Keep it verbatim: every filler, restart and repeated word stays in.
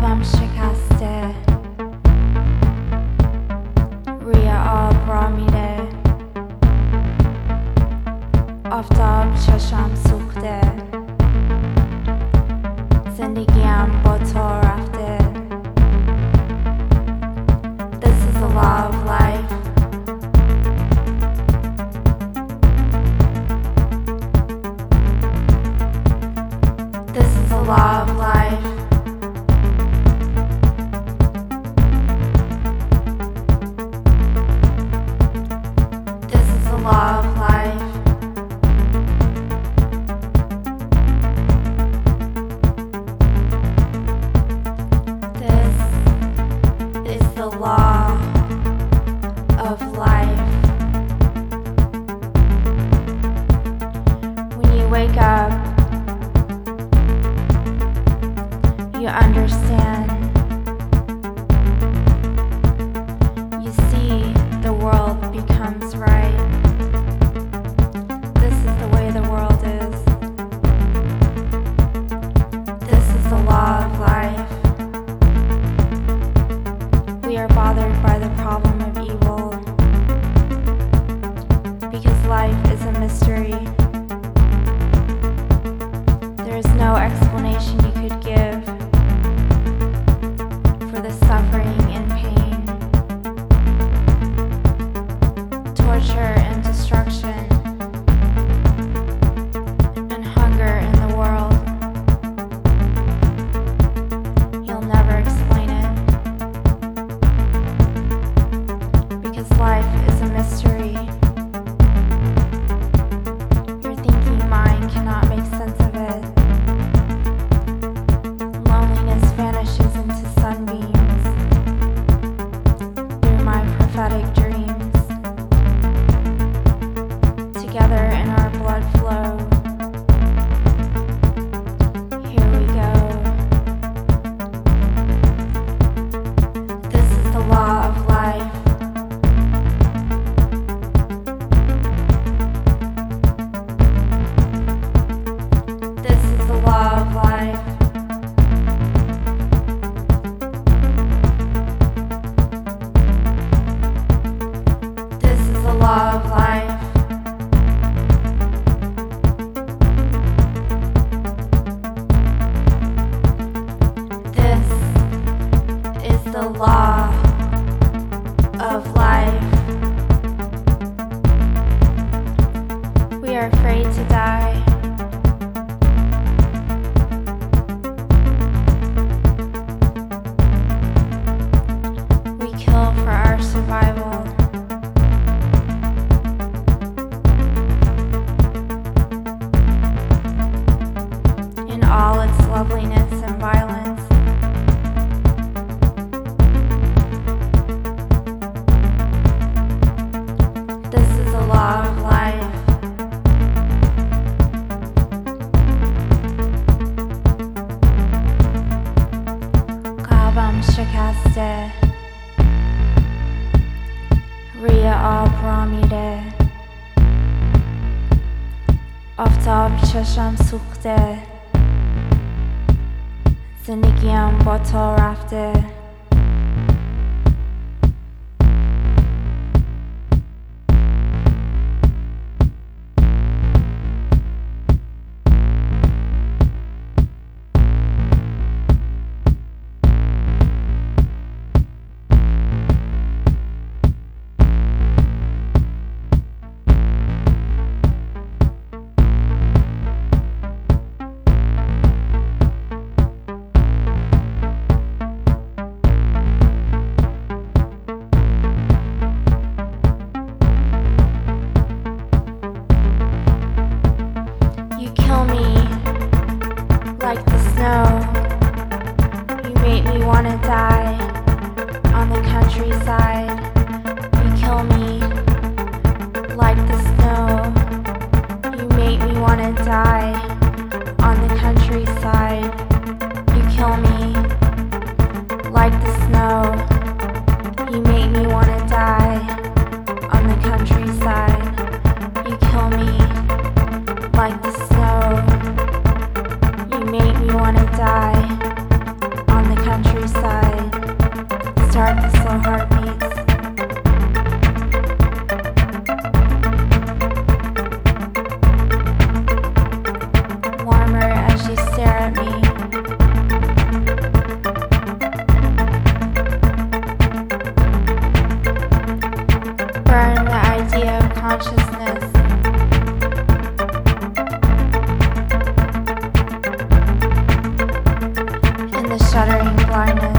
قلبم شکسته، روی آب را میره، آفتاب چشم سوخته، زندگیم با تو رفته. This is the law of life. This is the law of life. This is the law of life. This is the law of life. When you wake up, you understand. You see the world becomes right. This is the way the world is. This is the law of life. We are bothered by the problem of evil because life is a mystery. There is no explanation you could give for the suffering and pain, torture and destruction, and hunger in the world. You'll never explain it because life is a mystery. Your thinking mind cannot make sense of it. Loneliness vanishes into sunbeams through my prophetic dreams. Together in our blood flow. Here we go. This is the law of life. This is the law of life. This is the law of life. This is the law of life. We are afraid to die. We kill for our survival. In all its loveliness and violence. This is the law of life. قلبم شکسته، روی آب را میره، آفتاب چشم سوخته، زندگیم با تو رفته. You kill me like the snow. You make me wanna die on the countryside. You kill me like the snow. You make me wanna die on the countryside. You kill me like the snow. You make me wanna die on the countryside. You kill me like the snow. You make me wanna die on the country Start the slow heartbeats. Warmer as you stare at me. Burn the idea of consciousness. In the shuddering blindness.